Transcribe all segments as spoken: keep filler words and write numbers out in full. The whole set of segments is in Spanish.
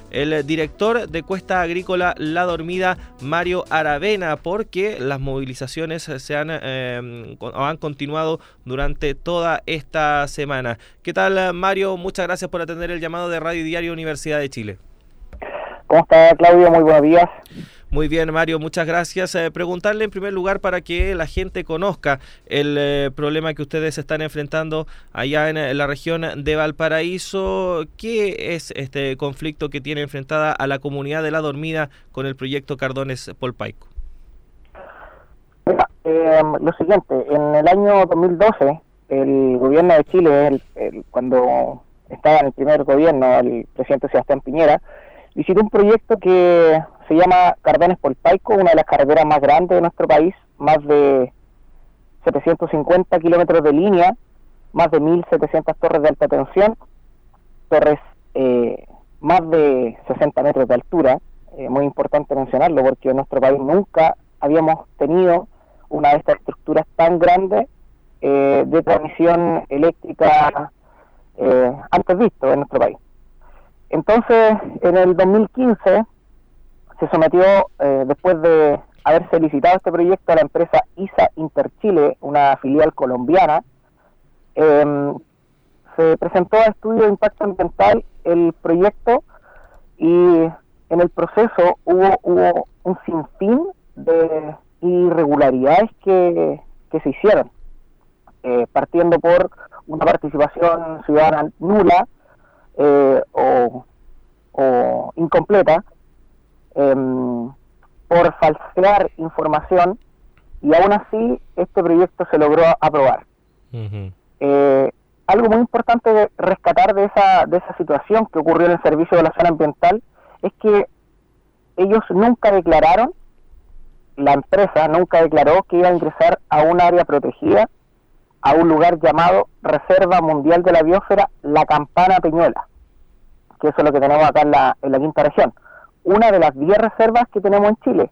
el director de Cuesta Agrícola La Dormida, Mario Aravena, porque las movilizaciones se han, eh, han continuado durante toda esta semana. ¿Qué tal, Mario? Muchas gracias por atender el llamado de Radio Diario Universidad de Chile. ¿Cómo está, Claudio? Muy buenos días. Muy bien, Mario, muchas gracias. Eh, preguntarle en primer lugar para que la gente conozca el eh, problema que ustedes están enfrentando allá en, en la región de Valparaíso. ¿Qué es este conflicto que tiene enfrentada a la comunidad de La Dormida con el proyecto Cardones Polpaico? Mira, eh, lo siguiente, en el año dos mil doce, el gobierno de Chile, el, el, cuando estaba en el primer gobierno, el presidente Sebastián Piñera, visitó un proyecto que se llama Cardones Polpaico, una de las carreteras más grandes de nuestro país, más de setecientos cincuenta kilómetros de línea, más de mil setecientas torres de alta tensión, torres eh, más de sesenta metros de altura, eh, muy importante mencionarlo porque en nuestro país nunca habíamos tenido una de estas estructuras tan grandes eh, de transmisión eléctrica eh, antes visto en nuestro país. Entonces, en el dos mil quince se sometió, eh, después de haberse licitado este proyecto, a la empresa I S A Interchile, una filial colombiana. Eh, se presentó a estudio de impacto ambiental el proyecto y en el proceso hubo, hubo un sinfín de irregularidades que, que se hicieron, eh, partiendo por una participación ciudadana nula, Eh, o, o incompleta, eh, por falsear información, y aún así este proyecto se logró aprobar. Uh-huh. Eh, algo muy importante de rescatar de esa, de esa situación que ocurrió en el Servicio de Evaluación Ambiental es que ellos nunca declararon, la empresa nunca declaró que iba a ingresar a un área protegida, a un lugar llamado Reserva Mundial de la Biosfera La Campana Peñuela, que eso es lo que tenemos acá en la, en la quinta región, una de las diez reservas que tenemos en Chile.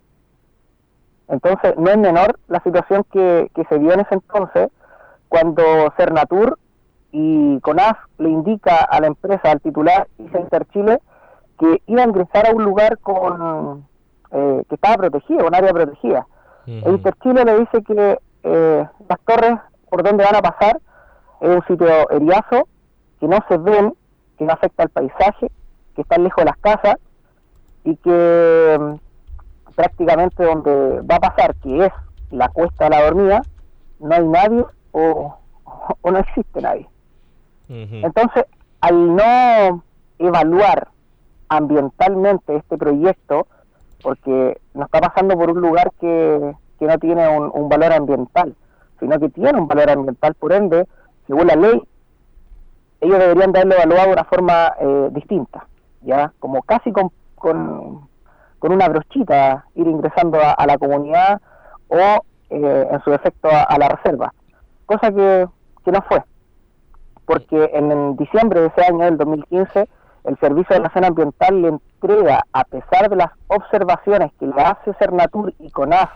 Entonces no es menor la situación que, que se dio en ese entonces, cuando Cernatur y CONAF le indica a la empresa, al titular I S A Interchile, que iba a ingresar a un lugar con eh, que estaba protegido, un área protegida. Uh-huh. El Interchile le dice que eh, las torres por donde van a pasar es un sitio eriazo, que no se ven, que no afecta al paisaje, que están lejos de las casas y que um, prácticamente donde va a pasar, que es la Cuesta de La Dormida, no hay nadie o, o no existe nadie. Uh-huh. Entonces, al no evaluar ambientalmente este proyecto, porque no está pasando por un lugar que, que no tiene un, un valor ambiental, sino que tiene un valor ambiental, por ende, según la ley, ellos deberían de haberlo evaluado de una forma eh, distinta, ya como casi con, con, con una brochita ir ingresando a, a la comunidad o eh, en su defecto a, a la reserva, cosa que, que no fue, porque en, en diciembre de ese año, del dos mil quince, el Servicio de Evaluación Ambiental le entrega, a pesar de las observaciones que le hace Cernatur y CONAF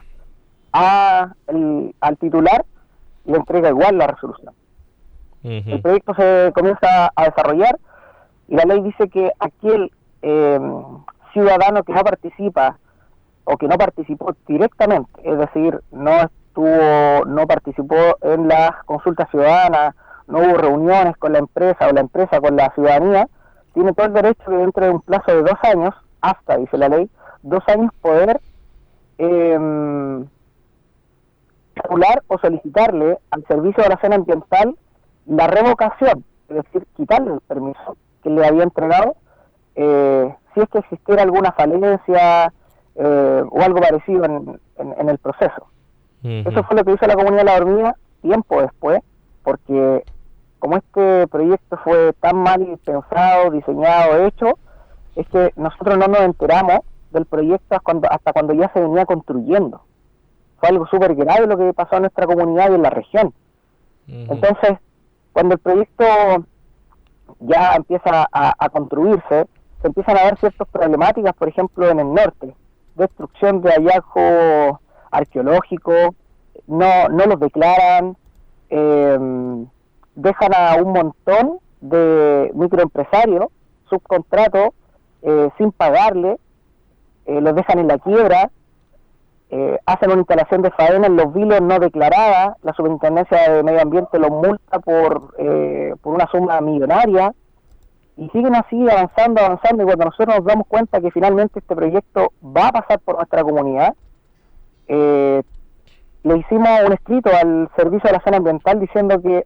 a el, al titular, le entrega igual la resolución. Uh-huh. El proyecto se comienza a desarrollar y la ley dice que aquel eh, ciudadano que no participa o que no participó directamente, es decir, no estuvo, no participó en las consultas ciudadanas, no hubo reuniones con la empresa o la empresa con la ciudadanía, tiene todo el derecho de, dentro de un plazo de dos años, hasta, dice la ley, dos años poder eh, calcular o solicitarle al Servicio de Evaluación Ambiental la revocación, es decir, quitarle el permiso que le había entregado, eh, si es que existiera alguna falencia eh, o algo parecido en, en, en el proceso. Uh-huh. Eso fue lo que hizo la comunidad de La Dormida tiempo después, porque como este proyecto fue tan mal pensado, diseñado, hecho, es que nosotros no nos enteramos del proyecto hasta cuando, hasta cuando ya se venía construyendo. Fue algo súper grave lo que pasó en nuestra comunidad y en la región. Uh-huh. Entonces, cuando el proyecto ya empieza a, a construirse, se empiezan a ver ciertas problemáticas, por ejemplo, en el norte, destrucción de hallazgos arqueológicos, no, no los declaran, eh, dejan a un montón de microempresarios, subcontratos, eh, sin pagarle, eh, los dejan en la quiebra, eh, hacen una instalación de faena en los vilos no declarada, la Superintendencia de Medio Ambiente los multa por, eh, por una suma millonaria, y siguen así avanzando, avanzando, y cuando nosotros nos damos cuenta que finalmente este proyecto va a pasar por nuestra comunidad, eh, le hicimos un escrito al Servicio de la Zona Ambiental diciendo que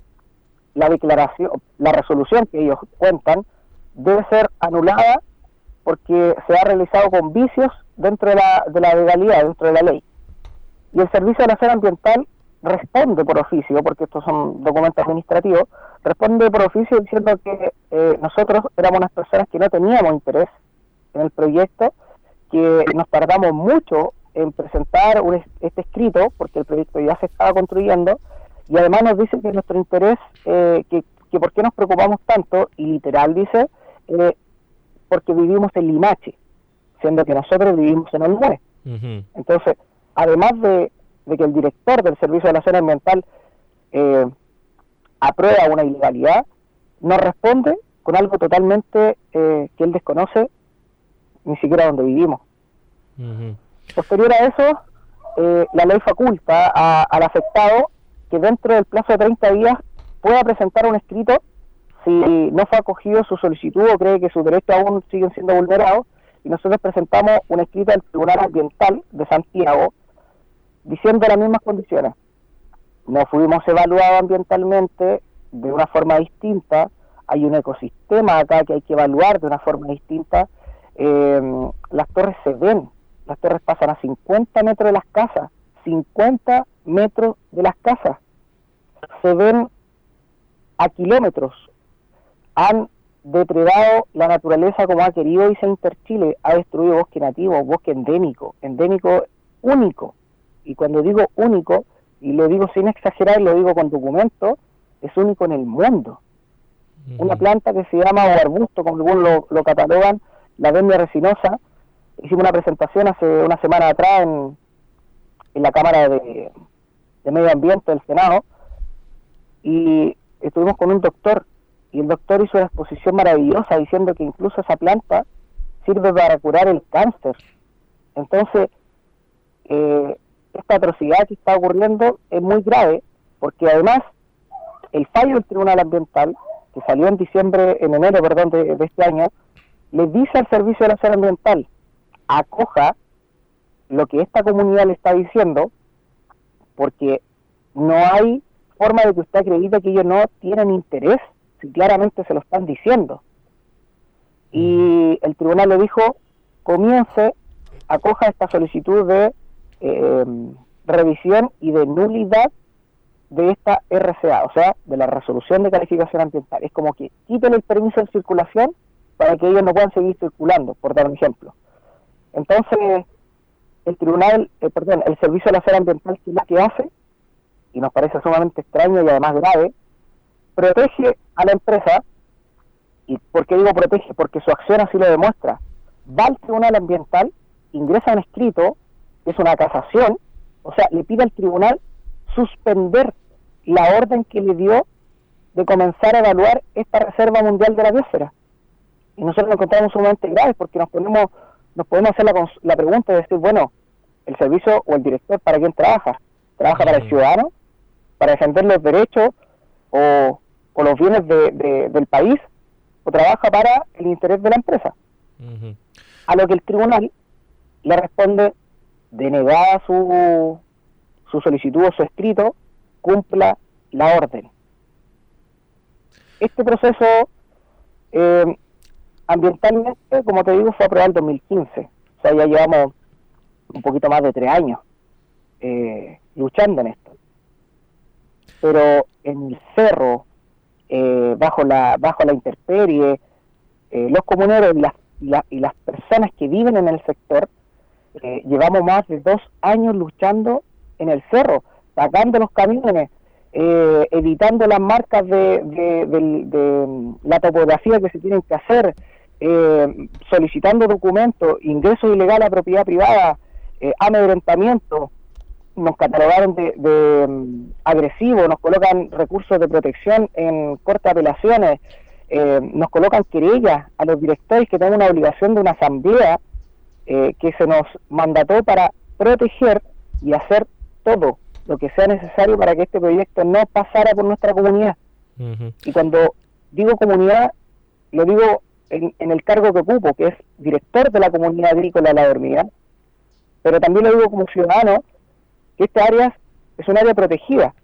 la declaración, la resolución que ellos cuentan debe ser anulada porque se ha realizado con vicios dentro de la, de la legalidad, dentro de la ley. Y el Servicio de la Zona Ambiental responde por oficio, porque estos son documentos administrativos, responde por oficio diciendo que eh, nosotros éramos unas personas que no teníamos interés en el proyecto, que nos tardamos mucho en presentar un, este escrito, porque el proyecto ya se estaba construyendo, y además nos dice que nuestro interés, eh, que, que por qué nos preocupamos tanto, y literal dice, eh, porque vivimos en Limache, siendo que nosotros vivimos en Olmué. Uh-huh. Entonces, además de, de que el director del Servicio de la Zona Ambiental eh, aprueba una ilegalidad, nos responde con algo totalmente eh, que él desconoce, ni siquiera donde vivimos. Uh-huh. Posterior a eso, eh, la ley faculta a, al afectado que dentro del plazo de treinta días pueda presentar un escrito si no fue acogido su solicitud o cree que sus derechos aún siguen siendo vulnerados, y nosotros presentamos un escrito al Tribunal Ambiental de Santiago diciendo las mismas condiciones. No fuimos evaluados ambientalmente de una forma distinta, hay un ecosistema acá que hay que evaluar de una forma distinta, eh, las torres se ven, las torres pasan a cincuenta metros de las casas, cincuenta metros de las casas, se ven a kilómetros, han depredado la naturaleza como ha querido, dice Interchile, ha destruido bosque nativo, bosque endémico, endémico único, y cuando digo único, y lo digo sin exagerar, lo digo con documentos, es único en el mundo. Uh-huh. Una planta que se llama, o arbusto, como algunos lo, lo catalogan, la Bemia resinosa. Hicimos una presentación hace una semana atrás en, en la Cámara de, de Medio Ambiente del Senado, y estuvimos con un doctor, y el doctor hizo una exposición maravillosa diciendo que incluso esa planta sirve para curar el cáncer. Entonces, eh, esta atrocidad que está ocurriendo es muy grave, porque además el fallo del Tribunal Ambiental, que salió en diciembre, en enero, perdón, de, de este año, le dice al Servicio de la Zona Ambiental, acoja lo que esta comunidad le está diciendo, porque no hay forma de que usted acredite que ellos no tienen interés, si claramente se lo están diciendo. Y el tribunal le dijo, comience, acoja esta solicitud de eh, revisión y de nulidad de esta R C A, o sea, de la resolución de calificación ambiental. Es como que quiten el permiso de circulación para que ellos no puedan seguir circulando, por dar un ejemplo. Entonces, el tribunal, eh, perdón, el Servicio de la Zona Ambiental, que es lo que hace, y nos parece sumamente extraño y además grave, protege a la empresa. ¿Y por qué digo protege? Porque su acción así lo demuestra. Va al Tribunal Ambiental, ingresa un escrito, que es una casación, o sea, le pide al tribunal suspender la orden que le dio de comenzar a evaluar esta reserva mundial de la biosfera. Y nosotros nos encontramos sumamente graves porque nos ponemos, nos podemos hacer la, la pregunta de decir, bueno, el servicio o el director, ¿para quién trabaja? ¿Trabaja para el ciudadano? ¿Para defender los derechos o, o los bienes de, de, del país? ¿O trabaja para el interés de la empresa? Uh-huh. A lo que el tribunal le responde, denegada su, su solicitud o su escrito, cumpla la orden. Este proceso eh, ambientalmente, como te digo, fue aprobado en dos mil quince. O sea, ya llevamos un poquito más de tres años eh, luchando en esto. Pero en el cerro, eh, bajo la bajo la intemperie, eh, los comuneros y las, la, y las personas que viven en el sector, eh, llevamos más de dos años luchando en el cerro, sacando los camiones, eh, editando las marcas de, de, de, de la topografía que se tienen que hacer, eh, solicitando documentos, ingreso ilegal a propiedad privada, eh, amedrentamiento. Nos catalogaron de, de um, agresivo, nos colocan recursos de protección en corte de apelaciones, eh, nos colocan querellas a los directores que tenemos una obligación de una asamblea eh, que se nos mandató para proteger y hacer todo lo que sea necesario para que este proyecto no pasara por nuestra comunidad. Uh-huh. Y cuando digo comunidad, lo digo en, en el cargo que ocupo, que es director de la comunidad agrícola de La Dormida, pero también lo digo como ciudadano, que esta área es un área protegida.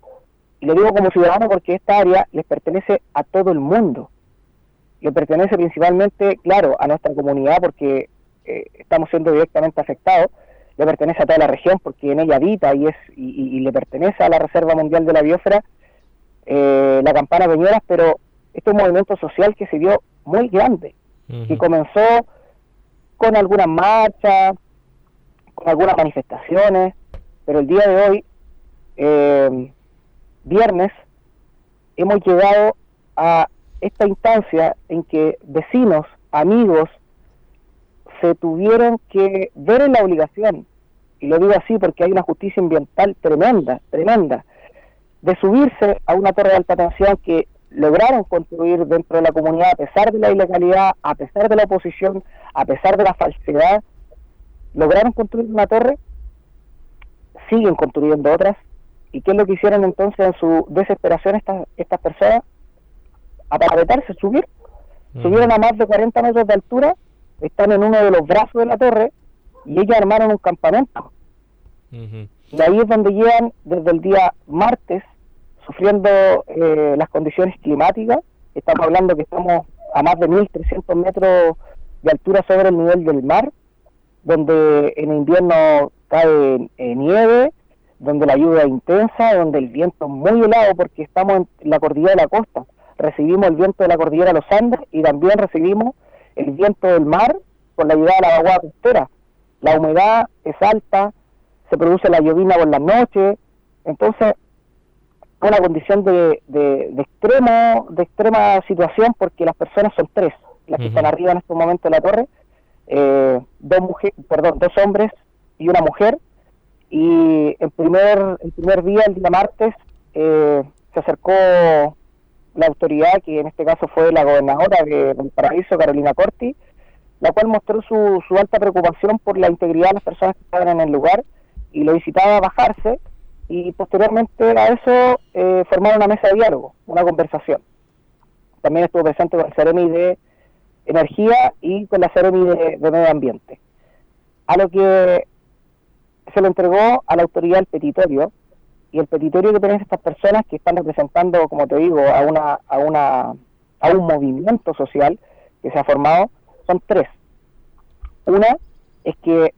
Y lo digo como ciudadano porque esta área les pertenece a todo el mundo. Le pertenece principalmente, claro, a nuestra comunidad porque eh, estamos siendo directamente afectados. Le pertenece a toda la región porque en ella habita y es y, y, y le pertenece a la Reserva Mundial de la Biosfera, eh, la Campana Peñuelas, pero este es un movimiento social que se dio muy grande, uh-huh. que comenzó con algunas marchas, con algunas manifestaciones, pero el día de hoy, eh, viernes, hemos llegado a esta instancia en que vecinos, amigos, se tuvieron que ver en la obligación, y lo digo así porque hay una justicia ambiental tremenda, tremenda, de subirse a una torre de alta tensión que lograron construir dentro de la comunidad a pesar de la ilegalidad, a pesar de la oposición, a pesar de la falsedad, lograron construir una torre, siguen construyendo otras. ¿Y qué es lo que hicieron entonces en su desesperación estas estas personas? Aparatarse, subir, uh-huh. subieron a más de cuarenta metros de altura, están en uno de los brazos de la torre y ellos armaron un campamento. Uh-huh. Y ahí es donde llevan desde el día martes sufriendo eh, las condiciones climáticas. Estamos hablando que estamos a más de mil trescientos metros de altura sobre el nivel del mar, donde en invierno cae eh, nieve, donde la lluvia es intensa, donde el viento es muy helado porque estamos en la cordillera de la costa. Recibimos el viento de la cordillera de los Andes y también recibimos el viento del mar por la llegada de la vaguada costera. La humedad es alta, se produce la llovizna por las noches, entonces una condición de, de, de extremo de extrema situación porque las personas son tres, las que uh-huh. están arriba en estos momentos de la torre, eh, dos mujeres, perdón, dos hombres y una mujer. Y el primer el primer día, el día martes, eh, se acercó la autoridad, que en este caso fue la gobernadora de Valparaíso, Carolina Corti, la cual mostró su, su alta preocupación por la integridad de las personas que estaban en el lugar y lo visitaba a bajarse, y posteriormente a eso eh, formaron una mesa de diálogo, una conversación. También estuvo presente con el Ceremi de Energía y con la Ceremi de, de Medio Ambiente. A lo que se le entregó a la autoridad el petitorio, y el petitorio que tienen estas personas que están representando, como te digo, a una a una a un movimiento social que se ha formado, son tres. Una es que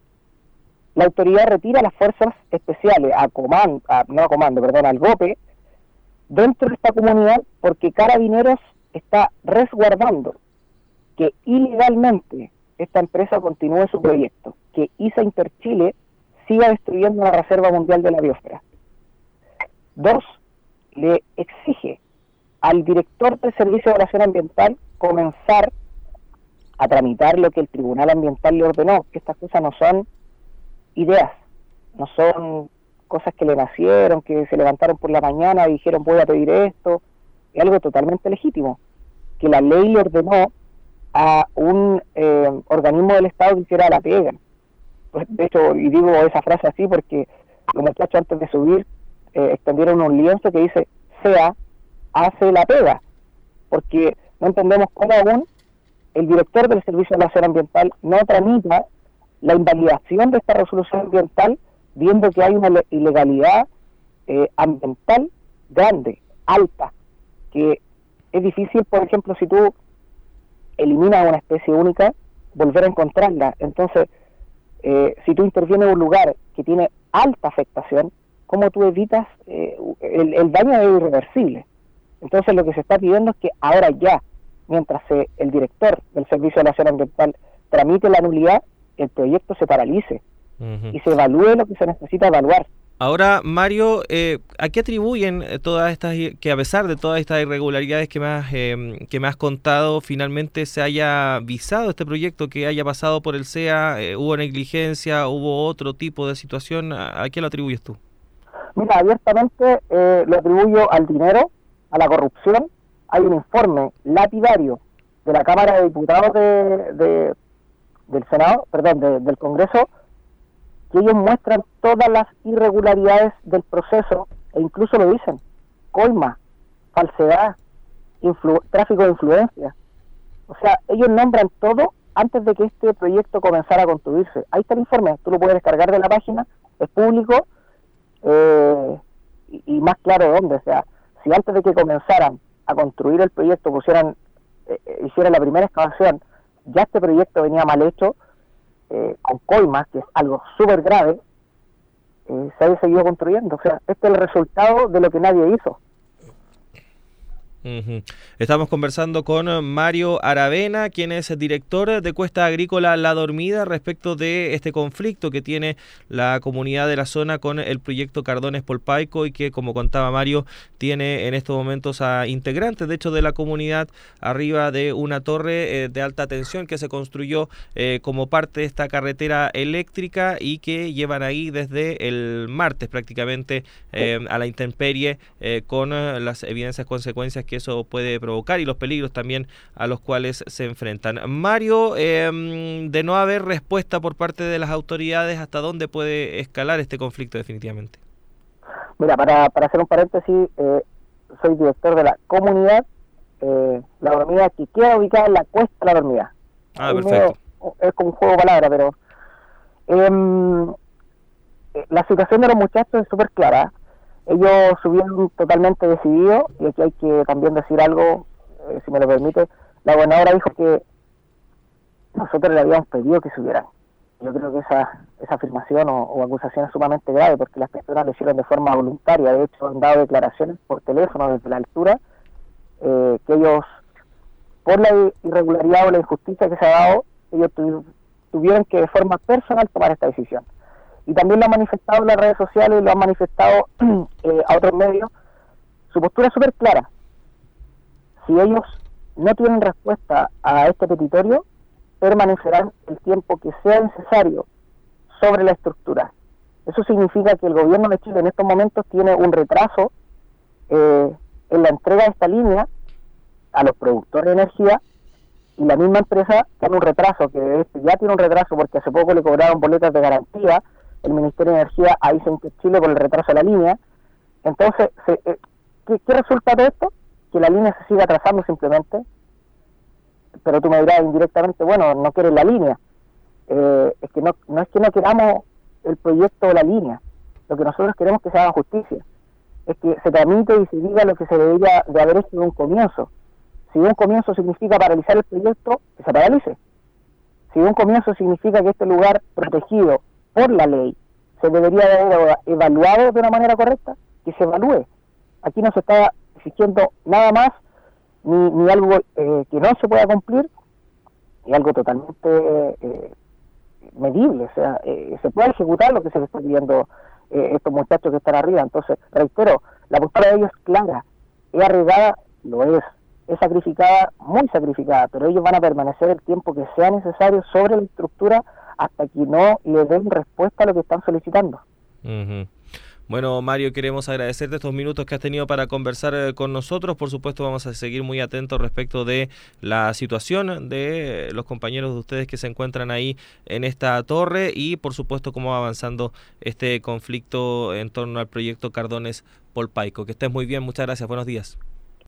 la autoridad retira las fuerzas especiales a comando, a, no a comando, perdón, al GOPE dentro de esta comunidad porque Carabineros está resguardando que ilegalmente esta empresa continúe su proyecto, que I S A Interchile siga destruyendo la Reserva Mundial de la Biosfera. Dos, le exige al director del Servicio de Evaluación Ambiental comenzar a tramitar lo que el Tribunal Ambiental le ordenó, que estas cosas no son ideas, no son cosas que le nacieron, que se levantaron por la mañana y dijeron voy a pedir esto, es algo totalmente legítimo, que la ley le ordenó a un eh, organismo del Estado que hiciera la pega. Pues, de hecho, y digo esa frase así porque los muchachos antes de subir eh, extendieron un lienzo que dice S E A hace la pega, porque no entendemos cómo aún el director del Servicio de Evaluación Ambiental no tramita la invalidación de esta resolución ambiental, viendo que hay una ilegalidad eh, ambiental grande, alta, que es difícil, por ejemplo, si tú eliminas una especie única, volver a encontrarla. Entonces, eh, si tú intervienes en un lugar que tiene alta afectación, ¿cómo tú evitas? Eh, el, el daño es irreversible. Entonces, lo que se está pidiendo es que ahora ya, mientras se, el director del Servicio de Evaluación Ambiental tramite la nulidad, el proyecto se paralice uh-huh. y se evalúe lo que se necesita evaluar. Ahora, Mario, eh, ¿a qué atribuyen todas estas, que a pesar de todas estas irregularidades que me has, eh, que me has contado, finalmente se haya visado este proyecto, que haya pasado por el S E A? Eh, ¿Hubo negligencia? ¿Hubo otro tipo de situación? ¿A, a qué lo atribuyes tú? Mira, abiertamente eh, lo atribuyo al dinero, a la corrupción, hay un informe lapidario de la Cámara de Diputados de, de, del Senado, perdón, de, del Congreso, que ellos muestran todas las irregularidades del proceso e incluso lo dicen: coima, falsedad, influ- tráfico de influencia. O sea, ellos nombran todo antes de que este proyecto comenzara a construirse. Ahí está el informe, tú lo puedes descargar de la página, es público, eh, y, y más claro dónde. O sea, si antes de que comenzaran a construir el proyecto pusieran, eh, hicieran la primera excavación, ya este proyecto venía mal hecho, eh, con coimas, que es algo súper grave, eh, se había seguido construyendo. O sea, este es el resultado de lo que nadie hizo. Uh-huh. Estamos conversando con Mario Aravena, quien es director de Cuesta Agrícola La Dormida, respecto de este conflicto que tiene la comunidad de la zona con el proyecto Cardones Polpaico, y que, como contaba Mario, tiene en estos momentos a integrantes, de hecho, de la comunidad arriba de una torre eh, de alta tensión que se construyó eh, como parte de esta carretera eléctrica y que llevan ahí desde el martes prácticamente eh, a la intemperie, eh, con eh, las evidentes consecuencias que que eso puede provocar y los peligros también a los cuales se enfrentan. Mario, eh, de no haber respuesta por parte de las autoridades, ¿hasta dónde puede escalar este conflicto definitivamente? Mira, para, para hacer un paréntesis, eh, soy director de la comunidad eh, La Dormida, que queda ubicada en la Cuesta La Dormida. Ah, perfecto. Medio, es como un juego de palabras, pero eh, la situación de los muchachos es súper clara. Ellos subieron totalmente decididos, y aquí hay que también decir algo, eh, si me lo permite. La gobernadora dijo que nosotros le habíamos pedido que subieran. Yo creo que esa esa afirmación o, o acusación es sumamente grave, porque las personas lo hicieron de forma voluntaria. De hecho, han dado declaraciones por teléfono desde la altura, eh, que ellos, por la irregularidad o la injusticia que se ha dado, ellos tu, tuvieron que de forma personal tomar esta decisión. Y también lo han manifestado en las redes sociales y lo han manifestado eh, a otros medios. Su postura es súper clara. Si ellos no tienen respuesta a este petitorio, permanecerán el tiempo que sea necesario sobre la estructura. Eso significa que el gobierno de Chile en estos momentos tiene un retraso eh, en la entrega de esta línea a los productores de energía, y la misma empresa tiene un retraso, que ya tiene un retraso porque hace poco le cobraron boletas de garantía el Ministerio de Energía a Isenque Chile por el retraso de la línea. Entonces, se, eh, ¿qué, ¿qué resulta de esto? Que la línea se siga atrasando simplemente, pero tú me dirás indirectamente, bueno, no quieres la línea. Eh, es que no, no es que no queramos el proyecto o la línea, lo que nosotros queremos es que se haga justicia, es que se tramite y se diga lo que se debería de haber hecho de un comienzo. Si un comienzo significa paralizar el proyecto, que se paralice. Si un comienzo significa que este lugar protegido por la ley se debería de haber evaluado de una manera correcta, que se evalúe. Aquí no se está exigiendo nada más, ni, ni algo eh, que no se pueda cumplir, y algo totalmente eh, medible. O sea, eh, se puede ejecutar lo que se le está pidiendo eh, estos muchachos que están arriba. Entonces, reitero, la postura de ellos es clara, es arriesgada, lo es, es sacrificada, muy sacrificada, pero ellos van a permanecer el tiempo que sea necesario sobre la estructura hasta que no le den respuesta a lo que están solicitando. Uh-huh. Bueno, Mario, queremos agradecerte estos minutos que has tenido para conversar eh, con nosotros. Por supuesto, vamos a seguir muy atentos respecto de la situación de los compañeros de ustedes que se encuentran ahí en esta torre, y, por supuesto, cómo va avanzando este conflicto en torno al proyecto Cardones Polpaico. Que estés muy bien, muchas gracias, buenos días.